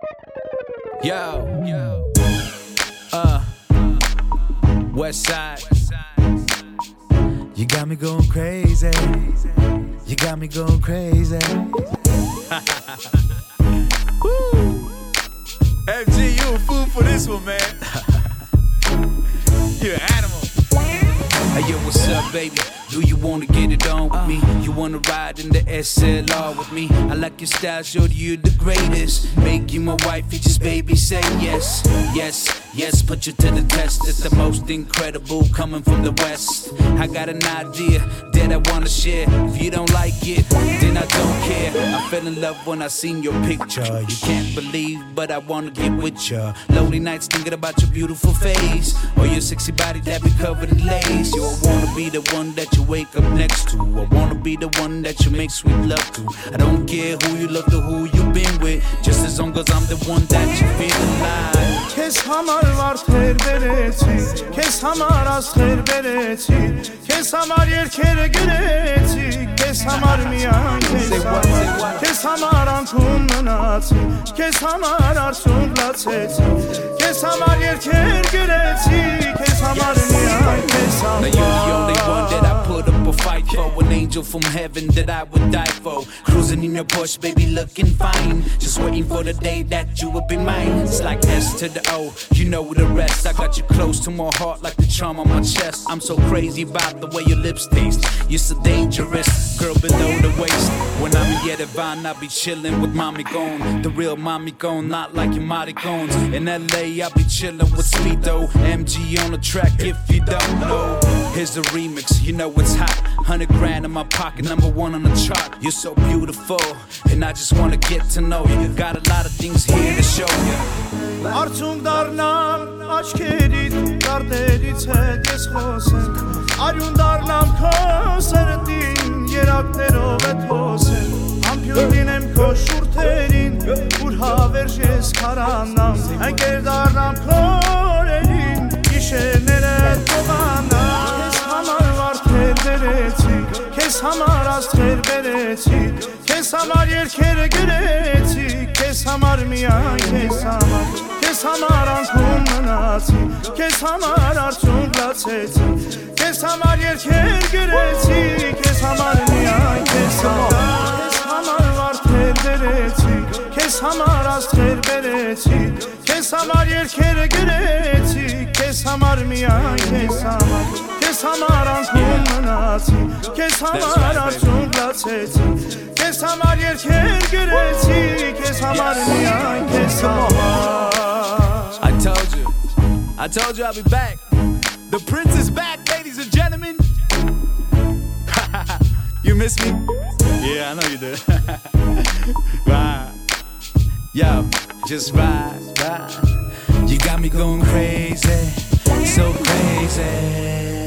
Yo, West Side. You got me going crazy. You got me going crazy. Woo. FG, you a fool for this one, man. You're an animal. Hey, yo, what's up, baby? Do you wanna get it on with me? You wanna ride in the SLR with me? I like your style, shorty, you the greatest. Make you my wife, you just baby say yes. Yes, yes, put you to the test. It's the most incredible coming from the West. I got an idea that I wanna share. If you don't like it, then I don't care. I fell in love when I seen your picture. You can't believe, but I wanna get with ya. Lonely nights thinking about your beautiful face, or your sexy body that be covered in lace. You wanna be the one that you wake up next to. I wanna be the one that you make sweet love to. I don't care who you love to, who you been with, just as long as I'm the one that you feel alive. Kes hamar var ter bereti, kes hamar az ter bereti, kes hamar yer kere gereti, kes hamar miyan kes hamar ankun manati, kes hamar arsun latseti, kes hamar yer kere gereti, kes hamar miyan kes hamar. Now you're the only one that I put up a fight for, an angel from heaven that I would die for. Cruising in your Porsche, baby, looking fine, just waiting for the day that you will be mine. It's like S to the O, you know the rest. I got you close to my heart like the charm on my chest. I'm so crazy about the way your lips taste. You're so dangerous, girl below the waist. When I'm in Yerevan, I be chillin' with Mommy Gone. The real Mommy Gone, not like your Maricones. In LA, I be chillin' with Speedo. MG on the track if you don't know. Here's the remix, you know it's hot. 100 grand in my pocket, #1 on the chart. You're so beautiful, and I just wanna get to know you. Got a lot of things here to show you. Արցունք դառնամ աչքերիդ, կարդերից հետ ես խոսեմ. Արյուն դառնամ քո սրտին, երակներով է թոսեմ. Ամփյուն լինեմ քո շուրթերին, ուր հավերժ ես քարանամ. Ընկեր դառնամ քո օրերին, գիշերները տովանամ. Քեզ համար վարդեր բերեցի, քեզ համար աստղեր բերեցի, քեզ համար երգերը գրեցի, քեզ համար միայն քեզ համար. Քեզ համար անքուն մնացի, քեզ համար արցունք լացեցի, քեզ համար երգեր գրեցի, քեզ համար միայն քեզ համար. Քեզ համար վարդեր բերեցի, քեզ համար աստղեր բերեցի, քեզ համար երգերը գրեցի, քեզ համար միայն քեզ համար. Քեզ համար անքուն մնացի, քեզ համար արցունք լացեցի, քեզ համար երգեր գրեցի, քեզ համար միայն քեզ համար. I told you I'll be back. The Prince is back, ladies and gentlemen. You miss me? Yeah, I know you did. Ride. Yo, just ride. You got me going crazy, so crazy.